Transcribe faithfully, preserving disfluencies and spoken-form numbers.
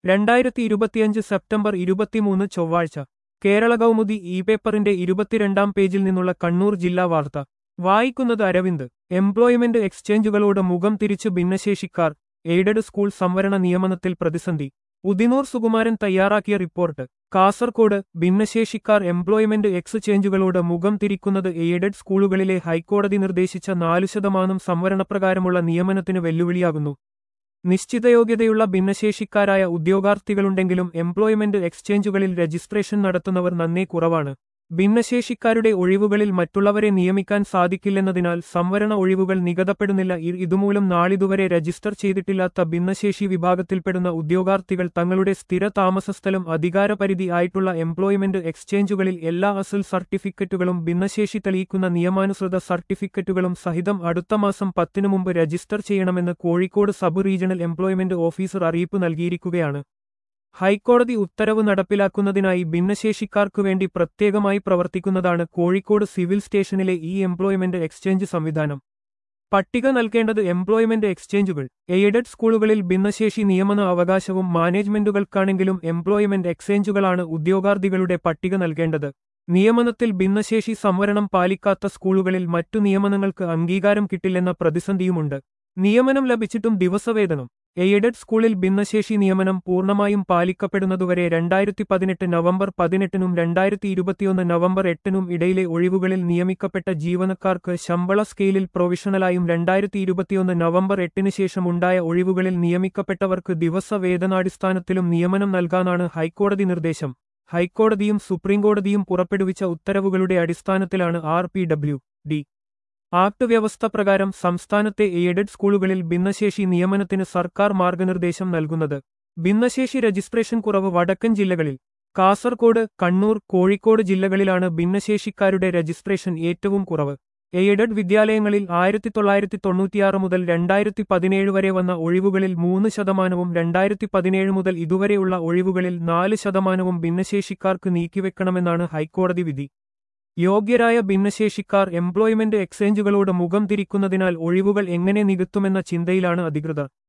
രണ്ടായിരത്തി ഇരുപത്തിയഞ്ച് സെപ്റ്റംബർ ഇരുപത്തിമൂന്ന് ചൊവ്വാഴ്ച കേരള കൗമുദി ഇ പേപ്പറിന്റെ ഇരുപത്തിരണ്ടാം പേജിൽ നിന്നുള്ള കണ്ണൂർ ജില്ലാ വാർത്ത വായിക്കുന്നത് അരവിന്ദ്. എംപ്ലോയ്മെന്റ് എക്സ്ചേഞ്ചുകളോട് മുഖം തിരിച്ച് ഭിന്നശേഷിക്കാർ, എയ്ഡഡ് സ്കൂൾ സംവരണ നിയമനത്തിൽ പ്രതിസന്ധി. ഉദിനൂർ സുകുമാരൻ തയ്യാറാക്കിയ റിപ്പോർട്ട്. കാസർകോട് ഭിന്നശേഷിക്കാർ എംപ്ലോയ്മെന്റ് എക്സ്ചേഞ്ചുകളോട് മുഖം തിരിക്കുന്നത് എയ്ഡഡ് സ്കൂളുകളിലെ ഹൈക്കോടതി നിർദ്ദേശിച്ച നാലു ശതമാനം സംവരണപ്രകാരമുള്ള നിയമനത്തിന് വെല്ലുവിളിയാകുന്നു. നിശ്ചിതയോഗ്യതയുള്ള ഭിന്നശേഷിക്കാരായ ഉദ്യോഗാർത്ഥികളുണ്ടെങ്കിലും എംപ്ലോയ്മെന്റ് എക്സ്ചേഞ്ചുകളിൽ രജിസ്ട്രേഷൻ നടത്തുന്നവർ നന്നേ കുറവാണ്. ഭിന്നശേഷിക്കാരുടെ ഒഴിവുകളിൽ മറ്റുള്ളവരെ നിയമിക്കാൻ സാധിക്കില്ലെന്നതിനാൽ സംവരണ ഒഴിവുകൾ നികതപ്പെടുന്നില്ല. ഇതുമൂലം നാളിതുവരെ രജിസ്റ്റർ ചെയ്തിട്ടില്ലാത്ത ഭിന്നശേഷി വിഭാഗത്തിൽപ്പെടുന്ന ഉദ്യോഗാർത്ഥികൾ തങ്ങളുടെ സ്ഥിര താമസസ്ഥലം അധികാരപരിധി ആയിട്ടുള്ള എംപ്ലോയ്മെന്റ് എക്സ്ചേഞ്ചുകളിൽ എല്ലാ അസൽ സർട്ടിഫിക്കറ്റുകളും ഭിന്നശേഷി തെളിയിക്കുന്ന നിയമാനുസൃത സർട്ടിഫിക്കറ്റുകളും സഹിതം അടുത്ത മാസം പത്തിനു മുമ്പ് രജിസ്റ്റർ ചെയ്യണമെന്ന് Kozhikode sub regional employment officer അറിയിപ്പ് നൽകിയിരിക്കുകയാണ്. ഹൈക്കോടതി ഉത്തരവ് നടപ്പിലാക്കുന്നതിനായി ഭിന്നശേഷിക്കാർക്കു വേണ്ടി പ്രത്യേകമായി പ്രവർത്തിക്കുന്നതാണ് കോഴിക്കോട് സിവിൽ സ്റ്റേഷനിലെ ഈ എംപ്ലോയ്മെന്റ് എക്സ്ചേഞ്ച് സംവിധാനം. പട്ടിക നൽകേണ്ടത് എംപ്ലോയ്മെന്റ് എക്സ്ചേഞ്ചുകൾ. എയ്ഡഡ് സ്കൂളുകളിൽ ഭിന്നശേഷി നിയമന അവകാശവും മാനേജ്മെന്റുകൾക്കാണെങ്കിലും എംപ്ലോയ്മെന്റ് എക്സ്ചേഞ്ചുകളാണ് ഉദ്യോഗാർത്ഥികളുടെ പട്ടിക നൽകേണ്ടത്. നിയമനത്തിൽ ഭിന്നശേഷി സംവരണം പാലിക്കാത്ത സ്കൂളുകളിൽ മറ്റു നിയമനങ്ങൾക്ക് അംഗീകാരം കിട്ടില്ലെന്ന പ്രതിസന്ധിയുമുണ്ട്. നിയമനം ലഭിച്ചിട്ടും ദിവസവേതനം. എയ്ഡഡ് സ്കൂളിൽ ഭിന്നശേഷി നിയമനം പൂർണ്ണമായും പാലിക്കപ്പെടുന്നതുവരെ രണ്ടായിരത്തി പതിനെട്ട് നവംബർ പതിനെട്ടിനും രണ്ടായിരത്തി ഇരുപത്തിയൊന്ന് നവംബർ എട്ടിനും ഇടയിലെ ഒഴിവുകളിൽ നിയമിക്കപ്പെട്ട ജീവനക്കാർക്ക് ശമ്പള സ്കെയിലിൽ പ്രൊവിഷണലായും രണ്ടായിരത്തി ഇരുപത്തിയൊന്ന് നവംബർ എട്ടിന് ശേഷം ഉണ്ടായ ഒഴിവുകളിൽ നിയമിക്കപ്പെട്ടവർക്ക് ദിവസവേതനാടിസ്ഥാനത്തിലും നിയമനം നൽകാനാണ് ഹൈക്കോടതി നിർദ്ദേശം. ഹൈക്കോടതിയും സുപ്രീംകോടതിയും പുറപ്പെടുവിച്ച ഉത്തരവുകളുടെ അടിസ്ഥാനത്തിലാണ് R P W D act വ്യവസ്ഥ പ്രകാരം സംസ്ഥാനത്തെ എയ്ഡഡ് സ്കൂളുകളിൽ ഭിന്നശേഷി നിയമനത്തിന് സർക്കാർ മാർഗനിർദ്ദേശം നൽകുന്നത്. ഭിന്നശേഷി രജിസ്ട്രേഷൻ കുറവ് വടക്കൻ ജില്ലകളിൽ. കാസർകോട്, കണ്ണൂർ, കോഴിക്കോട് ജില്ലകളിലാണ് ഭിന്നശേഷിക്കാരുടെ രജിസ്ട്രേഷൻ ഏറ്റവും കുറവ്. എയ്ഡഡ് വിദ്യാലയങ്ങളിൽ ആയിരത്തി തൊള്ളായിരത്തി തൊണ്ണൂറ്റിയാറ് മുതൽ രണ്ടായിരത്തി പതിനേഴ് വരെ വന്ന ഒഴിവുകളിൽ മൂന്ന് ശതമാനവും രണ്ടായിരത്തി പതിനേഴ് മുതൽ ഇതുവരെയുള്ള ഒഴിവുകളിൽ നാല് ശതമാനവും ഭിന്നശേഷിക്കാർക്ക് നീക്കിവെക്കണമെന്നാണ് ഹൈക്കോടതി വിധി. യോഗ്യരായ ഭിന്നശേഷിക്കാർ എംപ്ലോയ്മെന്റ് എക്സ്ചേഞ്ചുകളോട് മുഖം തിരിക്കുന്നതിനാൽ ഒഴിവുകൾ എങ്ങനെ നികത്തുമെന്ന ചിന്തയിലാണ് അധികൃതർ.